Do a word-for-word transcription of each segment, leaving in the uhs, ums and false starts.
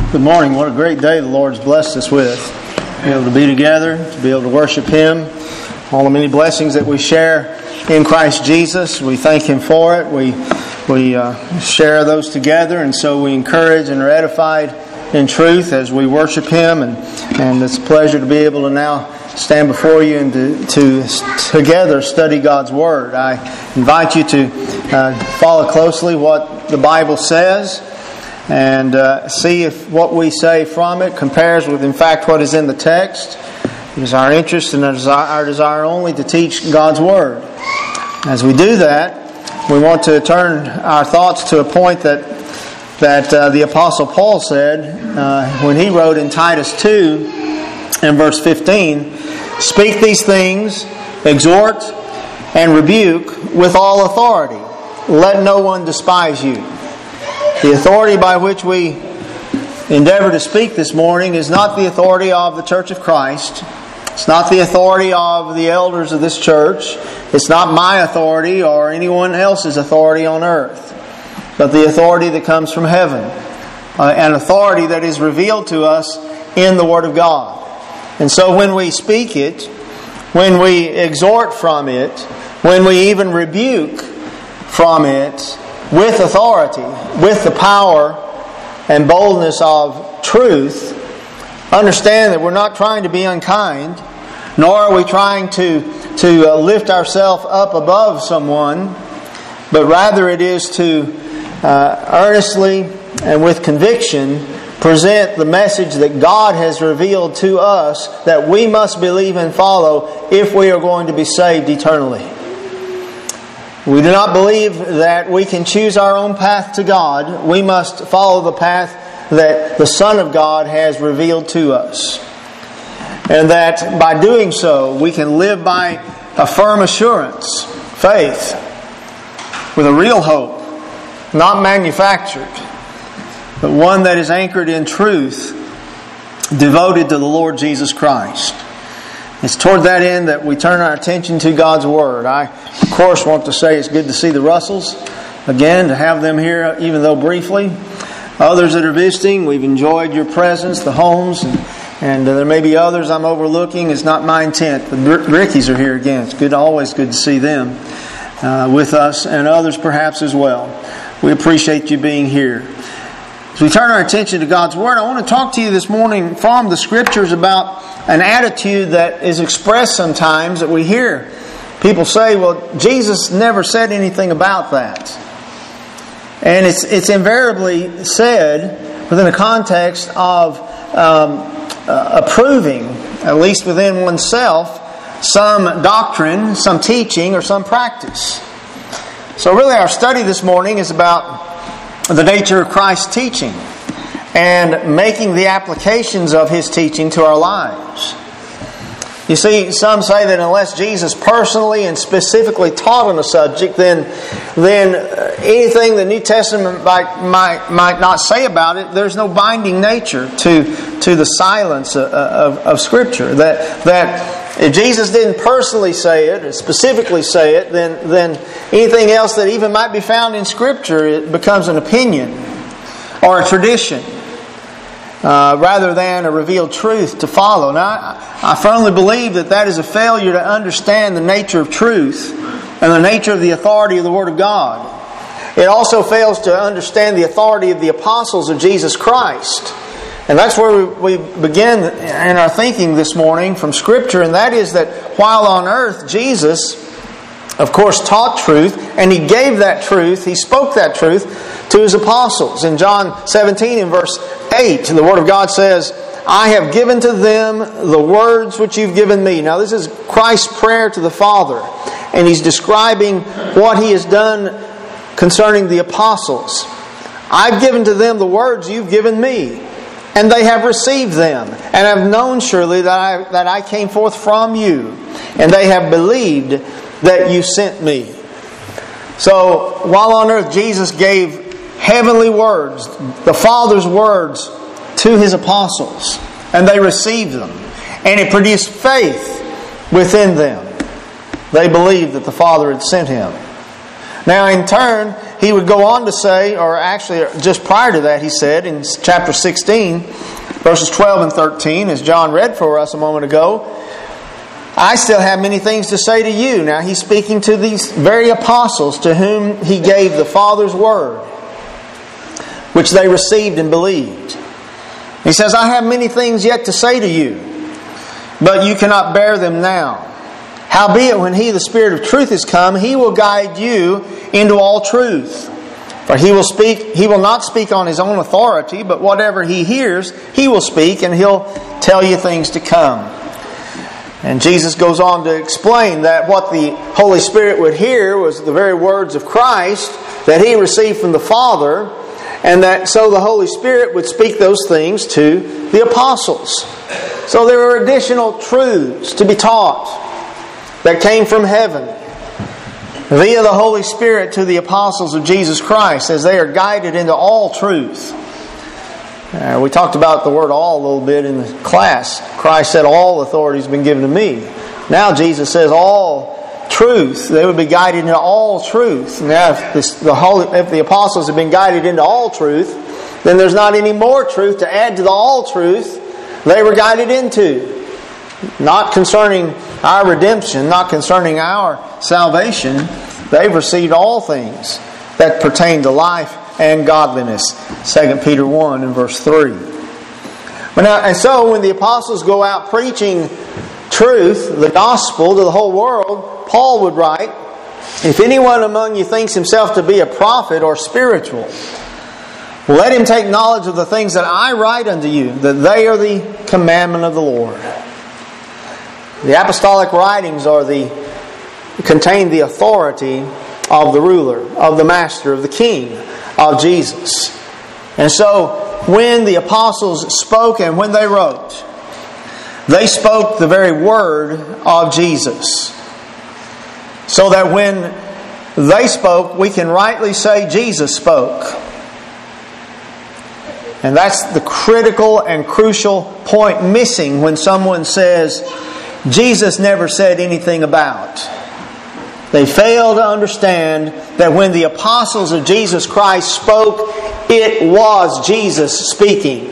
Good morning. What a great day the Lord's blessed us with. To be able to be together, to be able to worship Him, all the many blessings that we share in Christ Jesus. We thank Him for it. We we uh, share those together, and so we encourage and are edified in truth as we worship Him. And, and it's a pleasure to be able to now stand before you and to, to together study God's Word. I invite you to uh, follow closely what the Bible says, and uh, see if what we say from it compares with, in fact, what is in the text. It is our interest and our desire, our desire only to teach God's Word. As we do that, we want to turn our thoughts to a point that that uh, the Apostle Paul said uh, when he wrote in Titus two and verse fifteen, "Speak these things, exhort and rebuke with all authority. Let no one despise you." The authority by which we endeavor to speak this morning is not the authority of the Church of Christ. It's not the authority of the elders of this church. It's not my authority or anyone else's authority on earth, but the authority that comes from heaven, uh, an authority that is revealed to us in the Word of God. And so when we speak it, when we exhort from it, when we even rebuke from it, with authority, with the power and boldness of truth, understand that we're not trying to be unkind, nor are we trying to, to uh, lift ourselves up above someone, but rather it is to uh, earnestly and with conviction present the message that God has revealed to us that we must believe and follow if we are going to be saved eternally. We do not believe that we can choose our own path to God. We must follow the path that the Son of God has revealed to us. And that by doing so, we can live by a firm assurance, faith, with a real hope, not manufactured, but one that is anchored in truth, devoted to the Lord Jesus Christ. It's toward that end that we turn our attention to God's Word. I, of course, want to say it's good to see the Russells again, to have them here, even though briefly. Others that are visiting, we've enjoyed your presence, the homes, and, and uh, there may be others I'm overlooking. It's not my intent. The Rickies are here again. It's good, always good to see them uh, with us, and others perhaps as well. We appreciate you being here. As we turn our attention to God's Word, I want to talk to you this morning from the Scriptures about an attitude that is expressed sometimes that we hear. People say, well, Jesus never said anything about that. And it's it's invariably said within a context of um, uh, approving, at least within oneself, some doctrine, some teaching, or some practice. So really our study this morning is about the nature of Christ's teaching and making the applications of His teaching to our lives. You see, some say that unless Jesus personally and specifically taught on a subject, then then anything the New Testament might, might, might not say about it, there's no binding nature to, to the silence of, of, of Scripture. That that if Jesus didn't personally say it, or specifically say it, then, then anything else that even might be found in Scripture, it becomes an opinion or a tradition. Uh, rather than a revealed truth to follow. Now, I, I firmly believe that that is a failure to understand the nature of truth and the nature of the authority of the Word of God. It also fails to understand the authority of the apostles of Jesus Christ. And that's where we, we begin in our thinking this morning from Scripture, and that is that while on earth, Jesus, of course, taught truth, and He gave that truth, He spoke that truth to His apostles. In John seventeen, in verse eight, the Word of God says, "I have given to them the words which you've given me." Now this is Christ's prayer to the Father, and He's describing what He has done concerning the apostles. "I've given to them the words you've given me, and they have received them, and have known surely that I, that I came forth from you, and they have believed that you sent me." So, while on earth Jesus gave heavenly words, the Father's words, to His apostles, and they received them, and it produced faith within them. They believed that the Father had sent Him. Now in turn, he would go on to say, or actually just prior to that he said in chapter sixteen, verses twelve and thirteen, as John read for us a moment ago, I still have many things to say to you. Now he's speaking to these very apostles to whom he gave the Father's word, which they received and believed. He says, I have many things yet to say to you, but you cannot bear them now. Howbeit, when He, the Spirit of truth, is come, He will guide you into all truth. For He will speak, He will not speak on His own authority, but whatever He hears, He will speak, and He'll tell you things to come. And Jesus goes on to explain that what the Holy Spirit would hear was the very words of Christ that He received from the Father, and that so the Holy Spirit would speak those things to the apostles. So there are additional truths to be taught that came from heaven via the Holy Spirit to the apostles of Jesus Christ as they are guided into all truth. Uh, we talked about the word all a little bit in the class. Christ said, all authority has been given to me. Now Jesus says all truth. They would be guided into all truth. Now if, this, the, Holy, if the apostles have been guided into all truth, then there's not any more truth to add to the all truth they were guided into. Not concerning our redemption, not concerning our salvation. They've received all things that pertain to life and godliness. Second Peter one and verse three. But now, and so when the apostles go out preaching truth, the gospel, to the whole world, Paul would write, if anyone among you thinks himself to be a prophet or spiritual, let him take knowledge of the things that I write unto you, that they are the commandment of the Lord. The apostolic writings are the contain the authority of the ruler, of the master, of the king, of Jesus. And so when the apostles spoke and when they wrote, they spoke the very word of Jesus. So that when they spoke, we can rightly say Jesus spoke. And that's the critical and crucial point missing when someone says, Jesus never said anything about. They fail to understand that when the apostles of Jesus Christ spoke, it was Jesus speaking.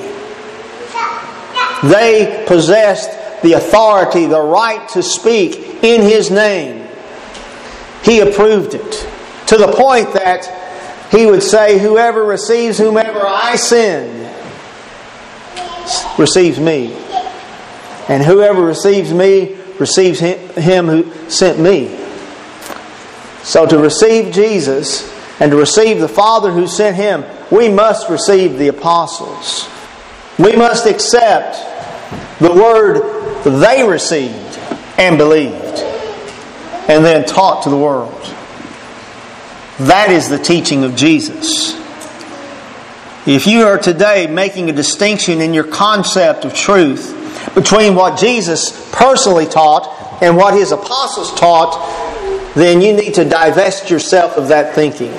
They possessed the authority, the right to speak in His name. He approved it. To the point that He would say, whoever receives whomever I send, receives me. And whoever receives me, receives him who sent me. So to receive Jesus and to receive the Father who sent Him, we must receive the apostles. We must accept the word they received and believed and then taught to the world. That is the teaching of Jesus. If you are today making a distinction in your concept of truth between what Jesus personally taught and what His apostles taught, then you need to divest yourself of that thinking.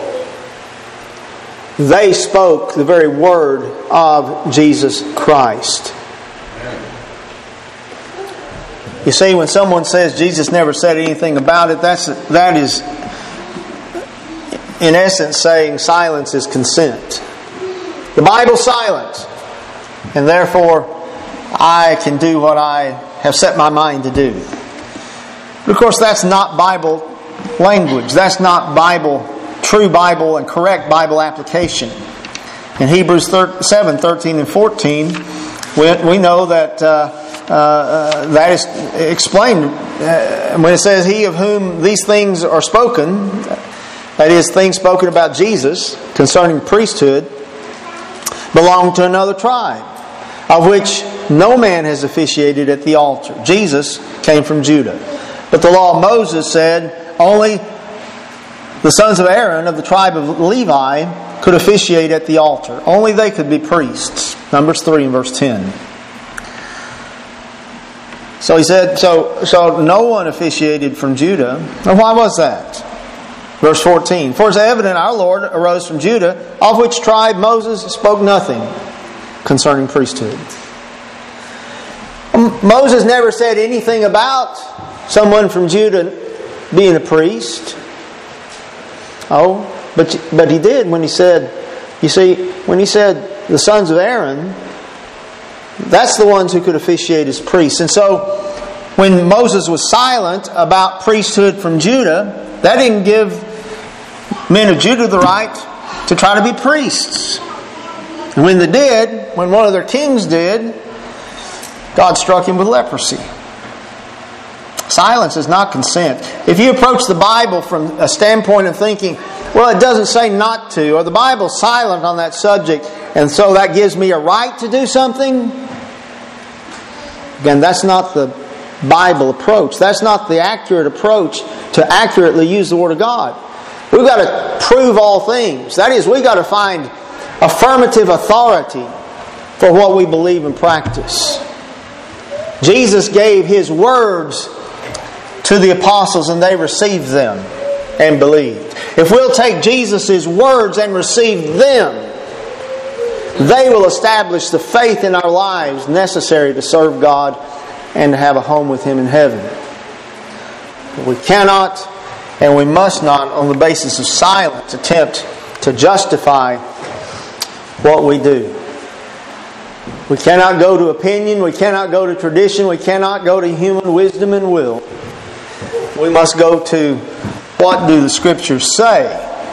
They spoke the very word of Jesus Christ. You see, when someone says Jesus never said anything about it, that's that is in essence saying silence is consent. The Bible's silent, and therefore I can do what I have set my mind to do. But of course, that's not Bible language. That's not Bible, true Bible and correct Bible application. In Hebrews seven, thirteen and fourteen, we, we know that uh, uh, that is explained uh, when it says, He of whom these things are spoken, that is, things spoken about Jesus concerning priesthood, belonged to another tribe, of which no man has officiated at the altar. Jesus came from Judah. But the law of Moses said only the sons of Aaron of the tribe of Levi could officiate at the altar. Only they could be priests. Numbers three and verse ten. So he said, so, so no one officiated from Judah. And why was that? Verse fourteen. For it's evident our Lord arose from Judah, of which tribe Moses spoke nothing concerning priesthood. Moses never said anything about someone from Judah being a priest. Oh, But, but He did when He said, you see, when He said the sons of Aaron, that's the ones who could officiate as priests. And so, when Moses was silent about priesthood from Judah, that didn't give men of Judah the right to try to be priests. And when they did, when one of their kings did, God struck him with leprosy. Silence is not consent. If you approach the Bible from a standpoint of thinking, well, it doesn't say not to, or the Bible's silent on that subject, and so that gives me a right to do something, again, that's not the Bible approach. That's not the accurate approach to accurately use the Word of God. We've got to prove all things. That is, we've got to find affirmative authority for what we believe and practice. Jesus gave His words to the apostles and they received them and believed. If we'll take Jesus' words and receive them, they will establish the faith in our lives necessary to serve God and to have a home with Him in heaven. But we cannot and we must not, on the basis of silence, attempt to justify what we do. We cannot go to opinion, we cannot go to tradition, we cannot go to human wisdom and will. We must go to what do the Scriptures say.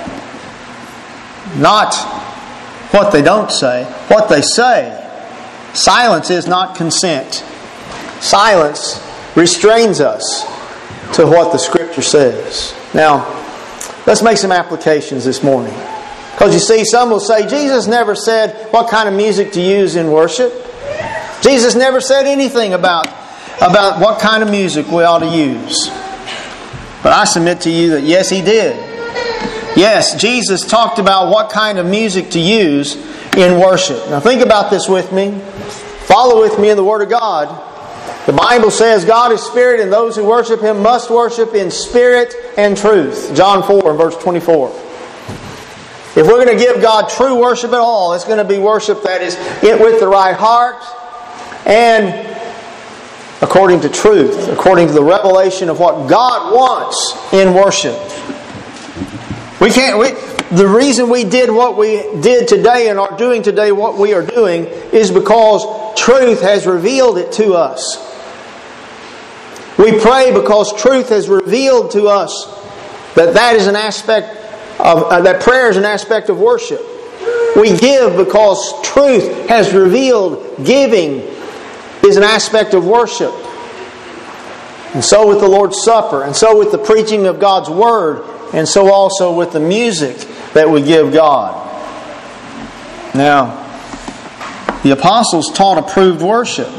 Not what they don't say. What they say. Silence is not consent. Silence restrains us to what the Scripture says. Now, let's make some applications this morning. Because you see, some will say, Jesus never said what kind of music to use in worship. Jesus never said anything about, about what kind of music we ought to use. But I submit to you that yes, He did. Yes, Jesus talked about what kind of music to use in worship. Now think about this with me. Follow with me in the Word of God. The Bible says God is Spirit and those who worship Him must worship in spirit and truth. John four and verse twenty-four. If we're going to give God true worship at all, it's going to be worship that is with the right heart and according to truth, according to the revelation of what God wants in worship. We can't. We, the reason we did what we did today and are doing today what we are doing is because truth has revealed it to us. We pray because truth has revealed to us that that is an aspect of uh, that prayer is an aspect of worship. We give because truth has revealed giving is an aspect of worship. And so with the Lord's Supper, and so with the preaching of God's Word, and so also with the music that we give God. Now, the apostles taught approved worship.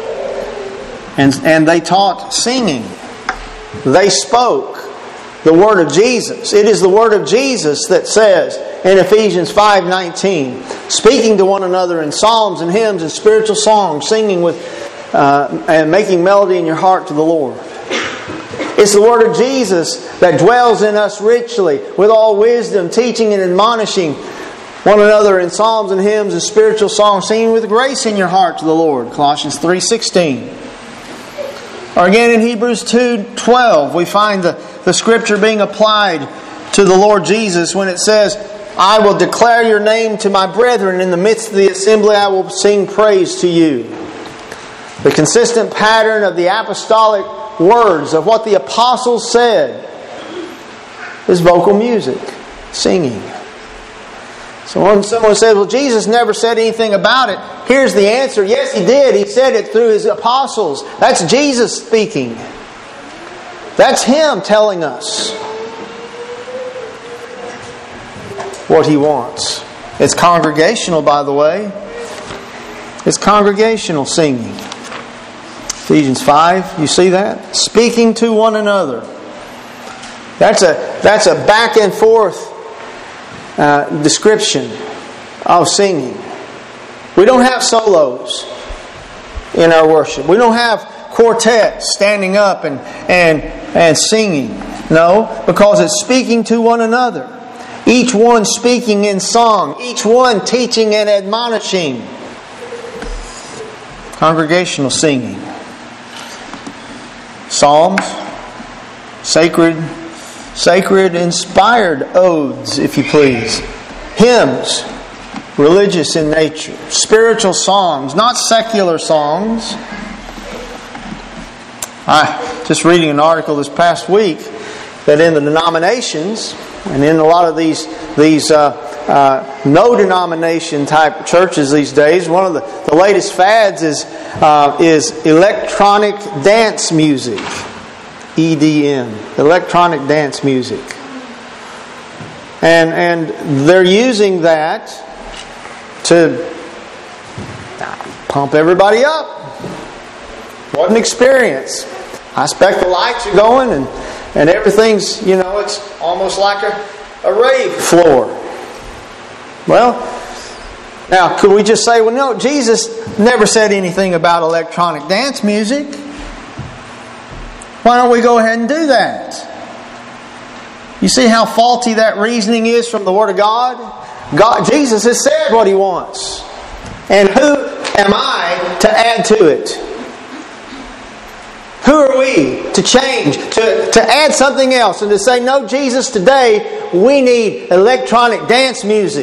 And, and they taught singing. They spoke the Word of Jesus. It is the Word of Jesus that says in Ephesians five nineteen, speaking to one another in psalms and hymns and spiritual songs, singing with uh, and making melody in your heart to the Lord. It's the Word of Jesus that dwells in us richly with all wisdom, teaching and admonishing one another in psalms and hymns and spiritual songs, singing with grace in your heart to the Lord. Colossians three sixteen. Or again in Hebrews two twelve, we find the, the Scripture being applied to the Lord Jesus when it says, I will declare your name to my brethren. In the midst of the assembly I will sing praise to you. The consistent pattern of the apostolic words of what the apostles said is vocal music, singing. So when someone says, well, Jesus never said anything about it, here's the answer. Yes, He did. He said it through His apostles. That's Jesus speaking. That's Him telling us what He wants. It's congregational, by the way. It's congregational singing. Ephesians five, you see that? Speaking to one another. That's a, that's a back and forth Uh, description of singing. We don't have solos in our worship. We don't have quartets standing up and, and, and singing. No, because it's speaking to one another. Each one speaking in song. Each one teaching and admonishing. Congregational singing. Psalms, sacred sacred, inspired odes, if you please, hymns, religious in nature, spiritual songs, not secular songs. I just reading an article this past week that in the denominations and in a lot of these these uh, uh, no denomination type churches these days, one of the, the latest fads is uh, is electronic dance music, E D M, electronic dance music, and and they're using that to pump everybody up. What an experience! I expect the lights are going and, and everything's, you know, it's almost like a, a rave floor. Well, now could we just say, well, no, Jesus never said anything about electronic dance music. Why don't we go ahead and do that? You see how faulty that reasoning is from the Word of God? God, Jesus has said what He wants. And who am I to add to it? Who are we to change, to, to add something else and to say, no, Jesus, today we need electronic dance music.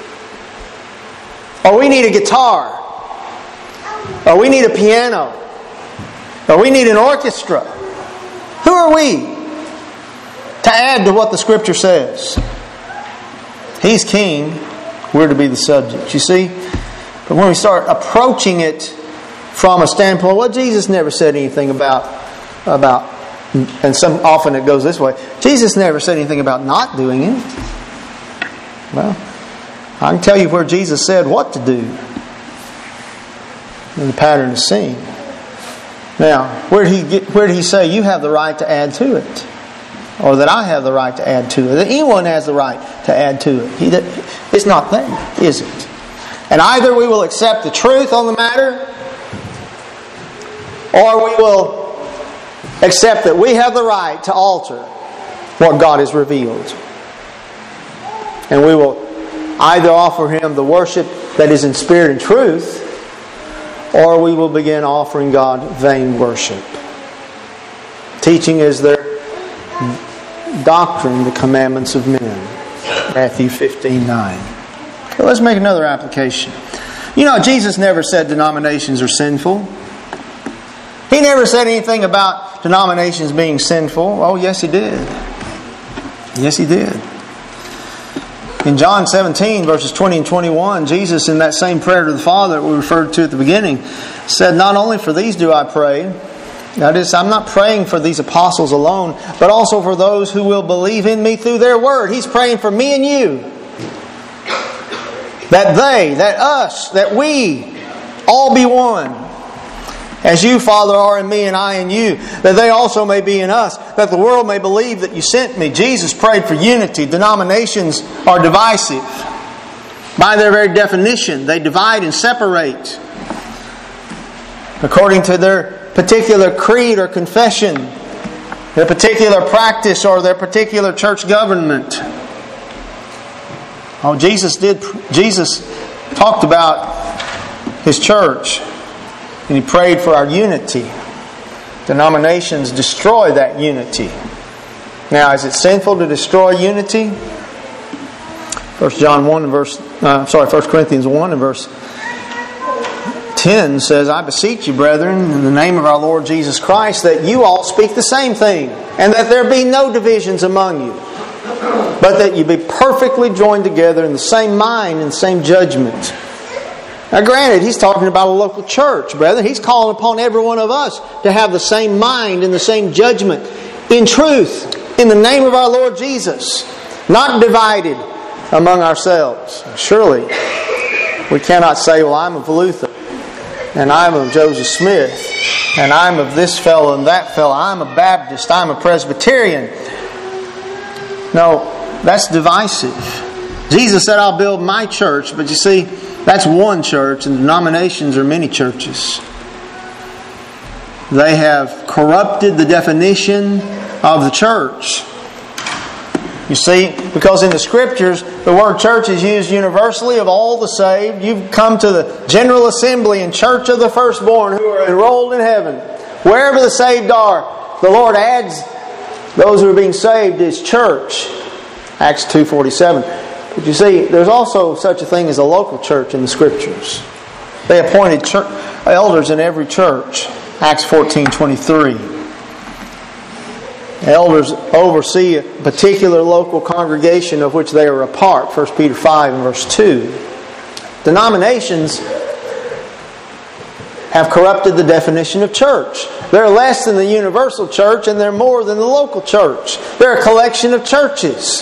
Or we need a guitar. Or we need a piano. Or we need an orchestra. Who are we to add to what the Scripture says? He's king. We're to be the subject. You see? But when we start approaching it from a standpoint, well, Jesus never said anything about, about, and some often it goes this way, Jesus never said anything about not doing it. Well, I can tell you where Jesus said what to do. In the pattern is seen. Now, where did he get, where did he say you have the right to add to it? Or that I have the right to add to it? That anyone has the right to add to it? He, it's not there, is it? And either we will accept the truth on the matter, or we will accept that we have the right to alter what God has revealed. And we will either offer Him the worship that is in spirit and truth, or we will begin offering God vain worship. Teaching is their doctrine, the commandments of men. Matthew fifteen nine. Okay, let's make another application. You know, Jesus never said denominations are sinful. He never said anything about denominations being sinful. Oh, yes, He did. Yes, He did. In John seventeen, verses twenty and twenty-one, Jesus, in that same prayer to the Father that we referred to at the beginning, said, not only for these do I pray. That is, I'm not praying for these apostles alone, but also for those who will believe in me through their word. He's praying for me and you. That they, that us, that we all be one. As you, Father, are in me and I in you, that they also may be in us, that the world may believe that you sent me. Jesus prayed for unity. Denominations are divisive. By their very definition, they divide and separate according to their particular creed or confession, their particular practice or their particular church government. Oh, Jesus did. Jesus talked about His church. And He prayed for our unity. Denominations destroy that unity. Now, is it sinful to destroy unity? First John one and verse, uh, sorry, First Corinthians one and verse ten says, I beseech you, brethren, in the name of our Lord Jesus Christ, that you all speak the same thing, and that there be no divisions among you, but that you be perfectly joined together in the same mind and same judgment. Now granted, He's talking about a local church, brethren. He's calling upon every one of us to have the same mind and the same judgment in truth, in the name of our Lord Jesus, not divided among ourselves. Surely, we cannot say, well, I'm of Luther, and I'm of Joseph Smith, and I'm of this fellow and that fellow. I'm a Baptist, I'm a Presbyterian. No, that's divisive. Jesus said, I'll build my church, but you see, that's one church, and denominations are many churches. They have corrupted the definition of the church. You see, because in the Scriptures, the word church is used universally of all the saved. You've come to the general assembly and church of the firstborn who are enrolled in heaven. Wherever the saved are, the Lord adds Those who are being saved is church. Acts two forty-seven. But you see, there's also such a thing as a local church in the Scriptures. They appointed church, elders in every church. Acts fourteen twenty-three. Elders oversee a particular local congregation of which they are a part. First Peter five and verse two. Denominations have corrupted the definition of church. They're less than the universal church and they're more than the local church. They're a collection of churches.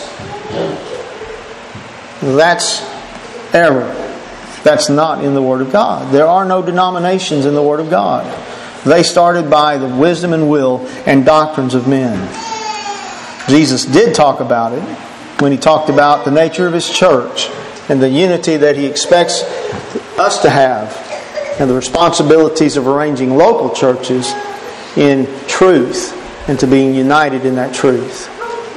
That's error. That's not in the Word of God. There are no denominations in the Word of God. They started by the wisdom and will and doctrines of men. Jesus did talk about it when He talked about the nature of His church and the unity that He expects us to have and the responsibilities of arranging local churches in truth and to being united in that truth.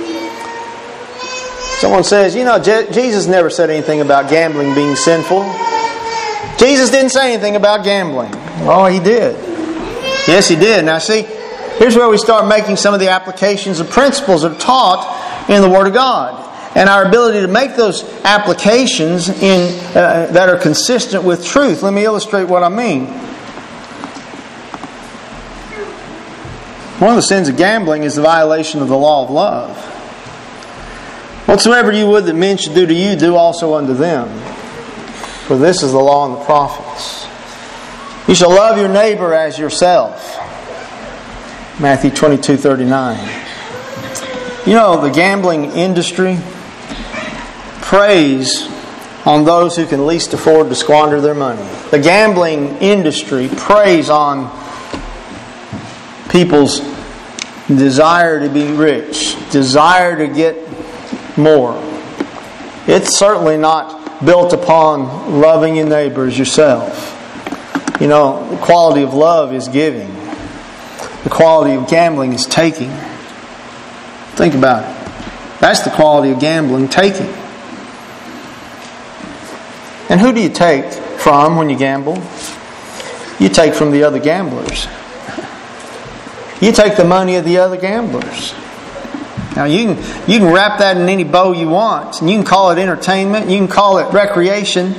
Someone says, you know, Je- Jesus never said anything about gambling being sinful. Jesus didn't say anything about gambling. Oh, He did. Yes, He did. Now see, here's where we start making some of the applications of principles that are taught in the Word of God. And our ability to make those applications in uh, that are consistent with truth. Let me illustrate what I mean. One of the sins of gambling is the violation of the law of love. Whatsoever you would that men should do to you, do also unto them. For this is the law and the prophets. You shall love your neighbor as yourself. Matthew twenty-two thirty-nine. You know, the gambling industry preys on those who can least afford to squander their money. The gambling industry preys on people's desire to be rich, desire to get more. It's certainly not built upon loving your neighbor as yourself. You know, the quality of love is giving. The quality of gambling is taking. Think about it. That's the quality of gambling, taking. And who do you take from when you gamble? You take from the other gamblers. You take the money of the other gamblers. Now you can you can wrap that in any bow you want, and you can call it entertainment, you can call it recreation,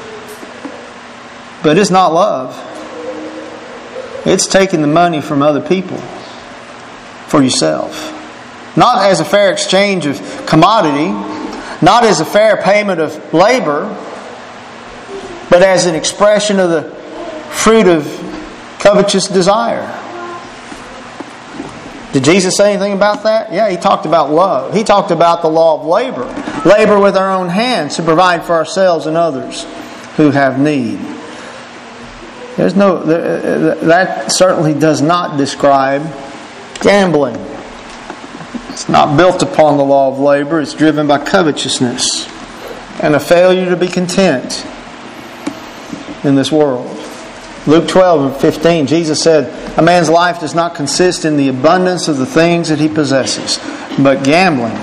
but it's not love. It's taking the money from other people for yourself. Not as a fair exchange of commodity, not as a fair payment of labor, but as an expression of the fruit of covetous desire. Did Jesus say anything about that? Yeah, He talked about love. He talked about the law of labor. Labor with our own hands to provide for ourselves and others who have need. There's no that certainly does not describe gambling. It's not built upon the law of labor. It's driven by covetousness and a failure to be content in this world. Luke twelve and fifteen, Jesus said, a man's life does not consist in the abundance of the things that he possesses, but gambling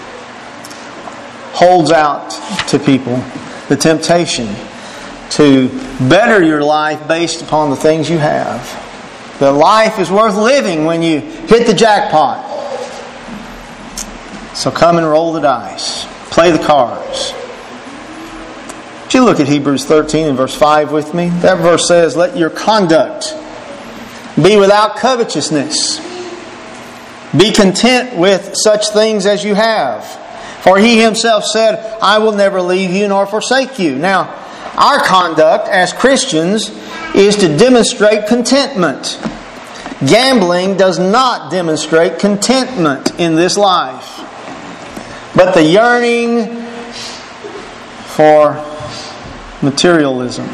holds out to people the temptation to better your life based upon the things you have. That life is worth living when you hit the jackpot. So come and roll the dice. Play the cards. If you look at Hebrews thirteen and verse five with me, that verse says, let your conduct be without covetousness. Be content with such things as you have. For He Himself said, I will never leave you nor forsake you. Now, our conduct as Christians is to demonstrate contentment. Gambling does not demonstrate contentment in this life. But the yearning for materialism.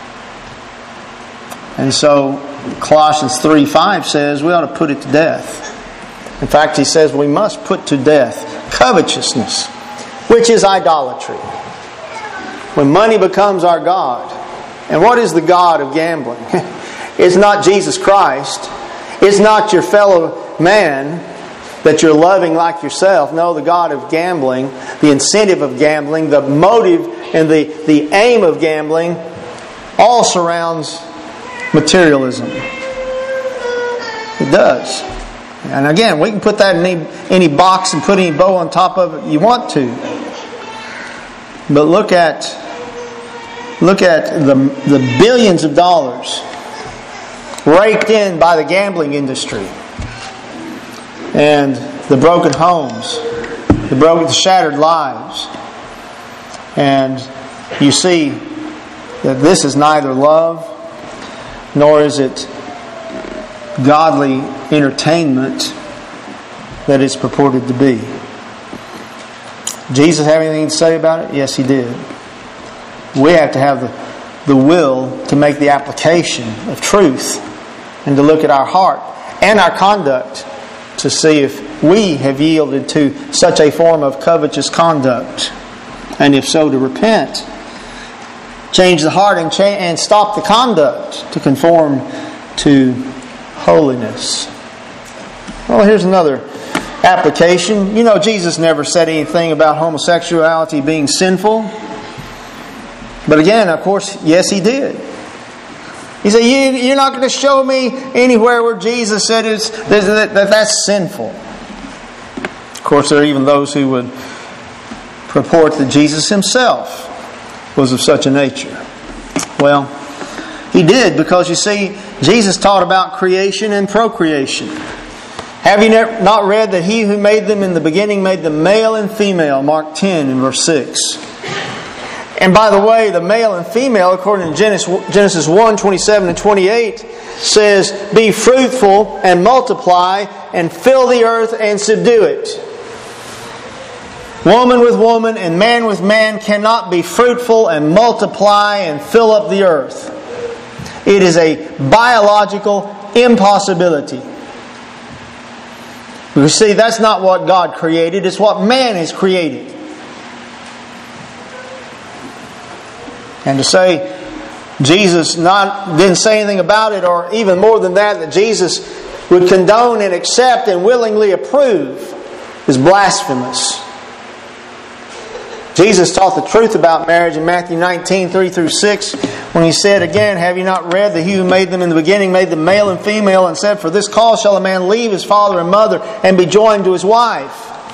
And so Colossians three five says we ought to put it to death. In fact, he says we must put to death covetousness, which is idolatry. When money becomes our God. And what is the God of gambling? It's not Jesus Christ. It's not your fellow man that you're loving like yourself. No, the God of gambling, the incentive of gambling, the motive and the, the aim of gambling all surrounds materialism. It does. And again, we can put that in any, any box and put any bow on top of it you want to. But look at look at the the billions of dollars raked in by the gambling industry, and the broken homes, the broken, the shattered lives, and you see that this is neither love nor is it godly entertainment that it's purported to be. Jesus have anything to say about it? Yes, He did. We have to have the, the will to make the application of truth and to look at our heart and our conduct to see if we have yielded to such a form of covetous conduct, and if so, to repent, change the heart, and, cha- and stop the conduct to conform to holiness. Well, here's another application. You know, Jesus never said anything about homosexuality being sinful. But again, of course, yes, He did. He said, you, you're not going to show me anywhere where Jesus said it's, that, that that's sinful. Of course, there are even those who would purport that Jesus Himself was of such a nature. Well, He did, because you see, Jesus taught about creation and procreation. Have you not read that He who made them in the beginning made them male and female? Mark ten and verse six. And by the way, the male and female, according to Genesis one, twenty-seven and twenty-eight, says, be fruitful and multiply and fill the earth and subdue it. Woman with woman and man with man cannot be fruitful and multiply and fill up the earth. It is a biological impossibility. You see, that's not what God created. It's what man has created. And to say Jesus not didn't say anything about it, or even more than that, that Jesus would condone and accept and willingly approve, is blasphemous. Jesus taught the truth about marriage in Matthew nineteen, three through six, when He said again, have you not read that He who made them in the beginning made them male and female, and said, for this cause shall a man leave his father and mother and be joined to his wife,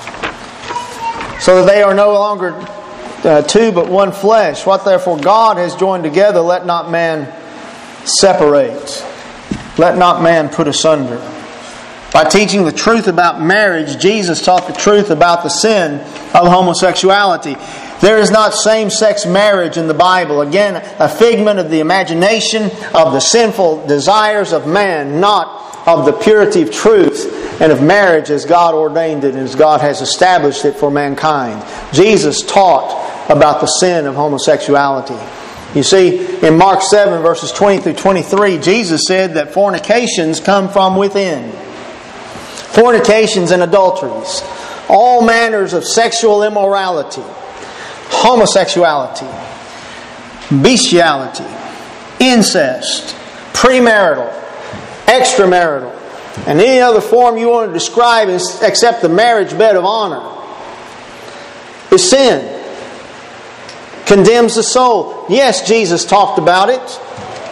so that they are no longer uh, two but one flesh. What therefore God has joined together, let not man separate. Let not man put asunder. By teaching the truth about marriage, Jesus taught the truth about the sin of homosexuality. There is not same-sex marriage in the Bible. Again, a figment of the imagination of the sinful desires of man, not of the purity of truth and of marriage as God ordained it and as God has established it for mankind. Jesus taught about the sin of homosexuality. You see, in Mark seven, verses twenty through twenty-three, Jesus said that fornications come from within. Fornications and adulteries, all manners of sexual immorality, homosexuality, bestiality, incest, premarital, extramarital, and any other form you want to describe except the marriage bed of honor, is sin. Condemns the soul. Yes, Jesus talked about it.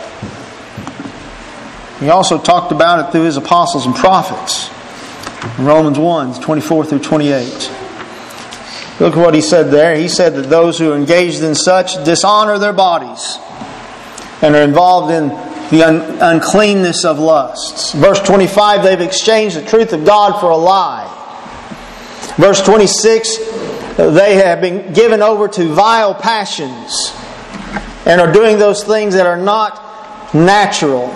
He also talked about it through His apostles and prophets. In Romans one, twenty-four through twenty-eight. Look at what He said there. He said that those who are engaged in such dishonor their bodies and are involved in the un- uncleanness of lusts. Verse twenty-five, they've exchanged the truth of God for a lie. Verse twenty-six, they have been given over to vile passions and are doing those things that are not natural,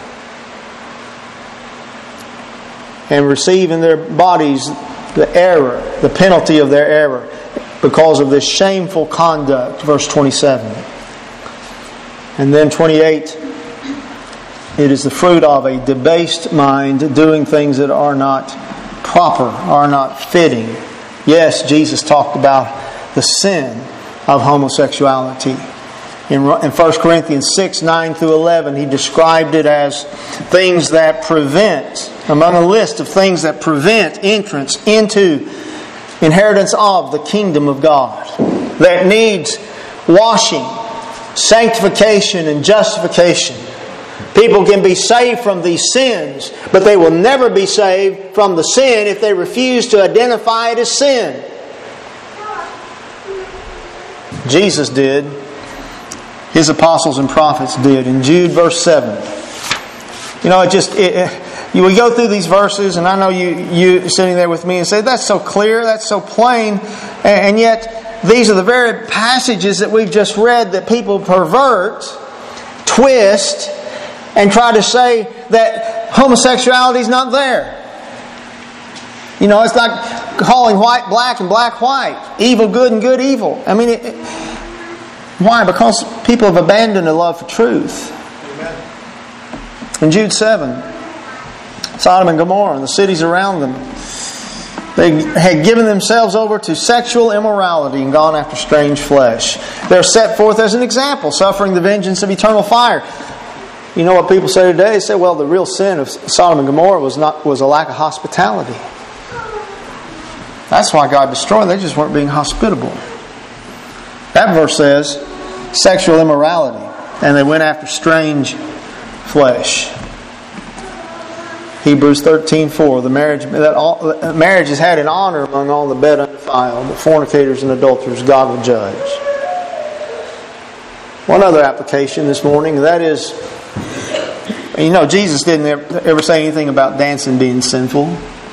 and receive in their bodies the error, the penalty of their error, because of this shameful conduct. Verse twenty-seven. And then twenty-eight, it is the fruit of a debased mind doing things that are not proper, are not fitting. Yes, Jesus talked about the sin of homosexuality. In First Corinthians six, nine through eleven, he described it as things that prevent, among a list of things that prevent entrance into inheritance of the kingdom of God, that needs washing, sanctification, and justification. People can be saved from these sins, but they will never be saved from the sin if they refuse to identify it as sin. Jesus did. His apostles and prophets did. In Jude verse seven. You know, it just... It, it, you would go through these verses, and I know you you sitting there with me and say, that's so clear, that's so plain, and yet these are the very passages that we've just read that people pervert, twist, and try to say that homosexuality is not there. You know, it's like calling white black and black white, evil good and good evil. I mean, it, it, why? Because people have abandoned a love for truth. Amen. In Jude seven, Sodom and Gomorrah and the cities around them, they had given themselves over to sexual immorality and gone after strange flesh. They're set forth as an example, suffering the vengeance of eternal fire. You know what people say today? They say, well, the real sin of Sodom and Gomorrah was not was a lack of hospitality. That's why God destroyed them. They just weren't being hospitable. That verse says sexual immorality, and they went after strange flesh. Hebrews thirteen four, the marriage that all, marriage is had in honor among all the bed undefiled, but fornicators and adulterers God will judge. One other application this morning, that is, you know, Jesus didn't ever, ever say anything about dancing being sinful.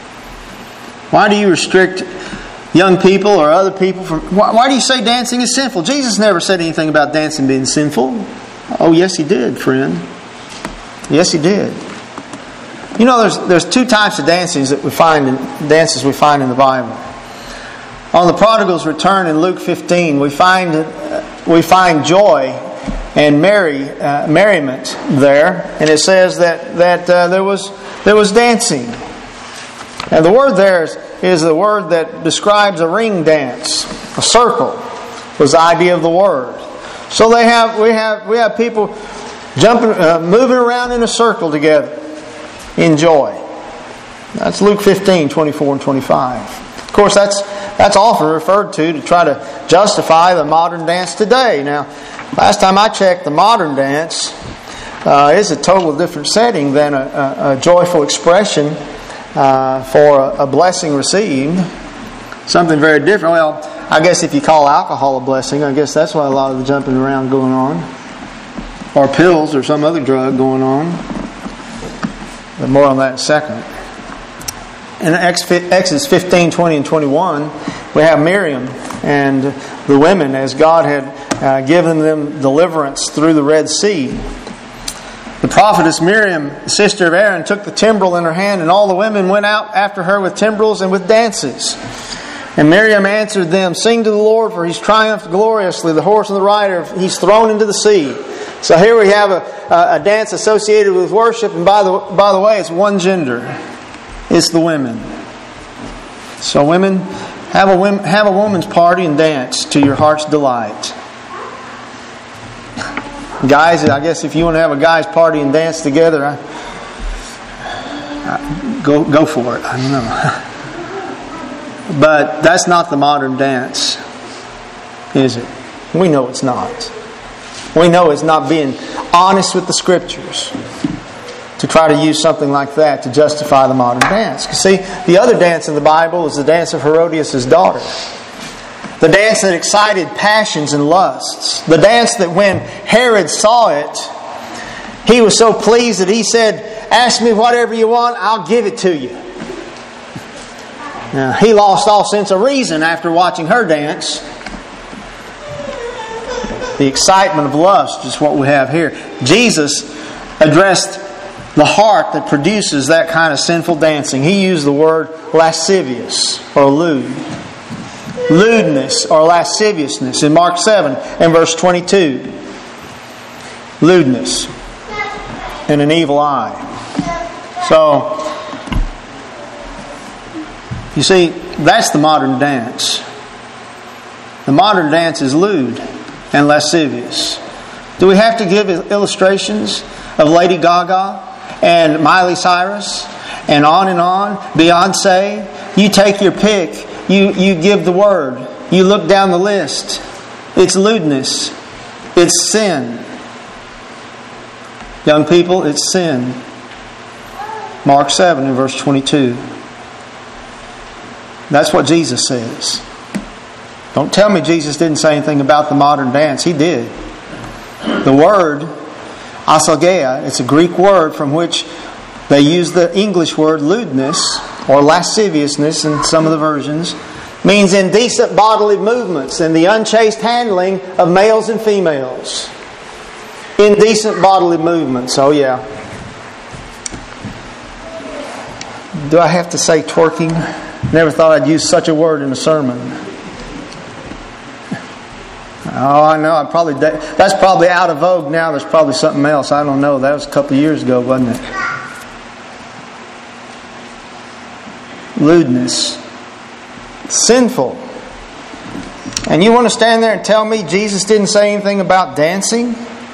Why do you restrict young people or other people from... Why, why do you say dancing is sinful? Jesus never said anything about dancing being sinful. Oh, yes, He did, friend. Yes, He did. You know, there's there's two types of dances that we find in dances we find in the Bible. On the prodigal's return in Luke fifteen, we find uh, we find joy and merry uh, merriment there, and it says that that uh, there was there was dancing. And the word there is, is the word that describes a ring dance, a circle was the idea of the word. So they have we have we have people jumping, uh, moving around in a circle together. In joy. That's Luke fifteen, twenty-four and twenty-five. Of course, that's that's often referred to to try to justify the modern dance today. Now, last time I checked, the modern dance uh, is a total different setting than a, a, a joyful expression uh, for a, a blessing received. Something very different. Well, I guess if you call alcohol a blessing, I guess that's why a lot of the jumping around going on. Or pills or some other drug going on. But more on that in a second. In Exodus fifteen, twenty and twenty-one, we have Miriam and the women as God had uh, given them deliverance through the Red Sea. The prophetess Miriam, the sister of Aaron, took the timbrel in her hand, and all the women went out after her with timbrels and with dances. And Miriam answered them, "Sing to the Lord, for He's triumphed gloriously. The horse and the rider, He's thrown into the sea." So here we have a, a dance associated with worship, and by the by the way, it's one gender. It's the women. So women, have a women, have a woman's party and dance to your heart's delight. Guys, I guess if you want to have a guy's party and dance together, I, I, go go for it. I don't know. But that's not the modern dance, is it? We know it's not. We know it's not being honest with the Scriptures to try to use something like that to justify the modern dance. You see, the other dance in the Bible is the dance of Herodias' daughter. The dance that excited passions and lusts. The dance that when Herod saw it, he was so pleased that he said, "Ask me whatever you want, I'll give it to you." Now, he lost all sense of reason after watching her dance. The excitement of lust is what we have here. Jesus addressed the heart that produces that kind of sinful dancing. He used the word lascivious or lewd. Lewdness or lasciviousness in Mark seven and verse twenty-two. Lewdness and an evil eye. So, you see, that's the modern dance. The modern dance is lewd and lascivious. Do we have to give illustrations of Lady Gaga and Miley Cyrus and on and on? Beyonce? You take your pick. You, you give the word. You look down the list. It's lewdness. It's sin. Young people, it's sin. Mark seven and verse twenty-two. That's what Jesus says. Don't tell me Jesus didn't say anything about the modern dance. He did. The word, asalgeia, it's a Greek word from which they use the English word lewdness or lasciviousness in some of the versions. Means indecent bodily movements and the unchaste handling of males and females. Indecent bodily movements. Oh yeah. Do I have to say twerking? Never thought I'd use such a word in a sermon. Oh, I know. I probably that's probably out of vogue now. There's probably something else. I don't know. That was a couple of years ago, wasn't it? Lewdness. Sinful. And you want to stand there and tell me Jesus didn't say anything about dancing?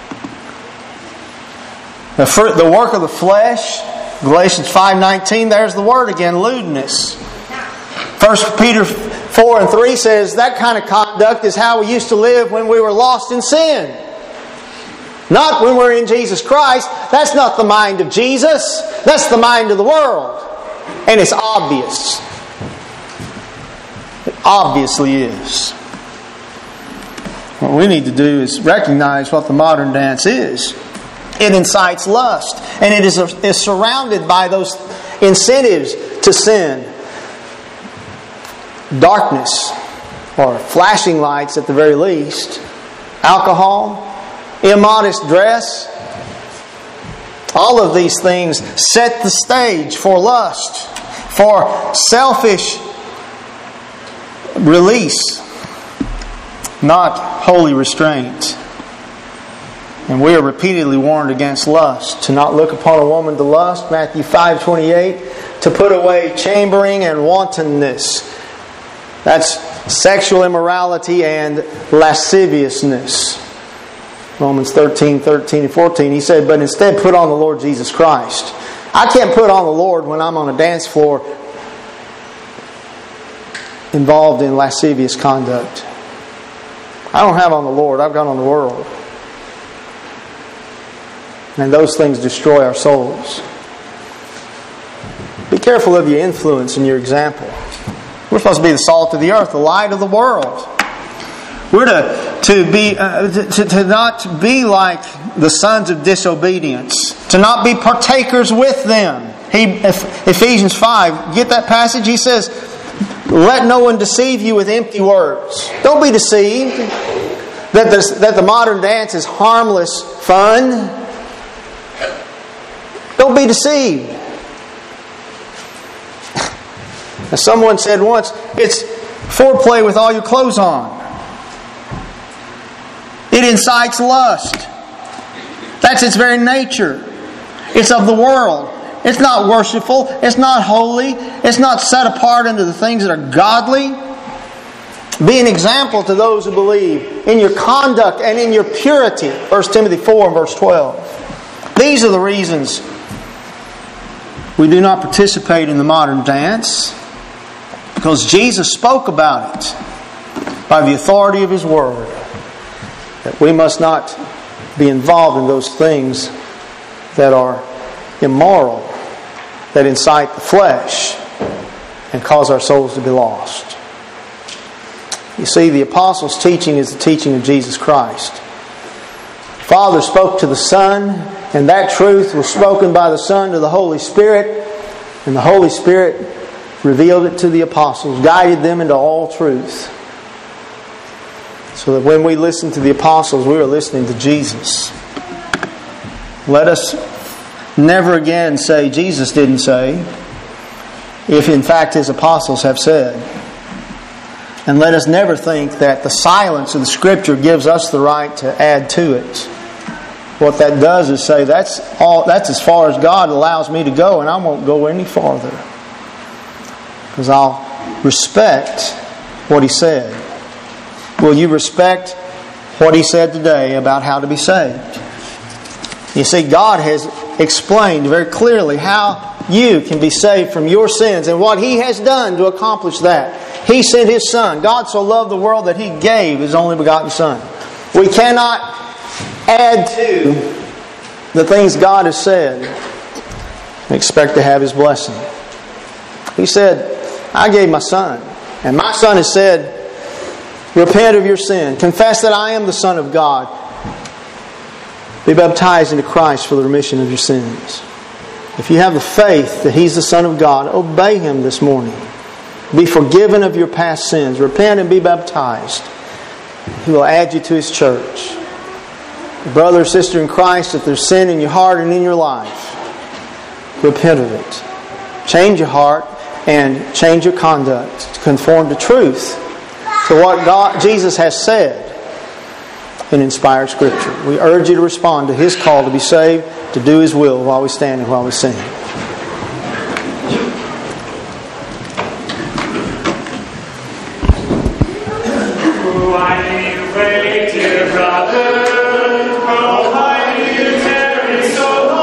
The fruit, the work of the flesh, Galatians five nineteen, there's the word again, lewdness. First Peter four and three says that kind of conduct is how we used to live when we were lost in sin. Not when we're in Jesus Christ. That's not the mind of Jesus. That's the mind of the world. And it's obvious. It obviously is. What we need to do is recognize what the modern dance is. It incites lust. And it is, is surrounded by those incentives to sin. Darkness, or flashing lights at the very least. Alcohol, immodest dress. All of these things set the stage for lust, for selfish release, not holy restraint. And we are repeatedly warned against lust. To not look upon a woman to lust, Matthew five twenty-eight. To put away chambering and wantonness. That's sexual immorality and lasciviousness. Romans thirteen, thirteen and fourteen. He said, but instead put on the Lord Jesus Christ. I can't put on the Lord when I'm on a dance floor involved in lascivious conduct. I don't have on the Lord. I've got on the world. And those things destroy our souls. Be careful of your influence and your example. We're supposed to be the salt of the earth, the light of the world. We're to to be uh, to, to not be like the sons of disobedience, to not be partakers with them. He Ephesians five, get that passage? He says, "Let no one deceive you with empty words." Don't be deceived that the, that the modern dance is harmless fun. Don't be deceived. As someone said once, it's foreplay with all your clothes on. It incites lust. That's its very nature. It's of the world. It's not worshipful. It's not holy. It's not set apart into the things that are godly. Be an example to those who believe in your conduct and in your purity. First Timothy four and verse twelve. These are the reasons we do not participate in the modern dance. Because Jesus spoke about it by the authority of His Word. That we must not be involved in those things that are immoral, that incite the flesh, and cause our souls to be lost. You see, the Apostles' teaching is the teaching of Jesus Christ. The Father spoke to the Son, and that truth was spoken by the Son to the Holy Spirit, and the Holy Spirit revealed it to the apostles, guided them into all truth. So that when we listen to the apostles, we are listening to Jesus. Let us never again say Jesus didn't say, if in fact His apostles have said. And let us never think that the silence of the Scripture gives us the right to add to it. What that does is say, that's all. That's as far as God allows me to go, and I won't go any farther. Because I'll respect what He said. Will you respect what He said today about how to be saved? You see, God has explained very clearly how you can be saved from your sins and what He has done to accomplish that. He sent His Son. God so loved the world that He gave His only begotten Son. We cannot add to the things God has said and expect to have His blessing. He said, I gave my Son, and my Son has said, repent of your sin. Confess that I am the Son of God. Be baptized into Christ for the remission of your sins. If you have the faith that He's the Son of God, obey Him this morning. Be forgiven of your past sins. Repent and be baptized. He will add you to His church. Brother or sister in Christ, if there's sin in your heart and in your life, repent of it. Change your heart and change your conduct to conform to truth, to what God, Jesus has said in inspired Scripture. We urge you to respond to His call to be saved, to do His will while we stand and while we sing.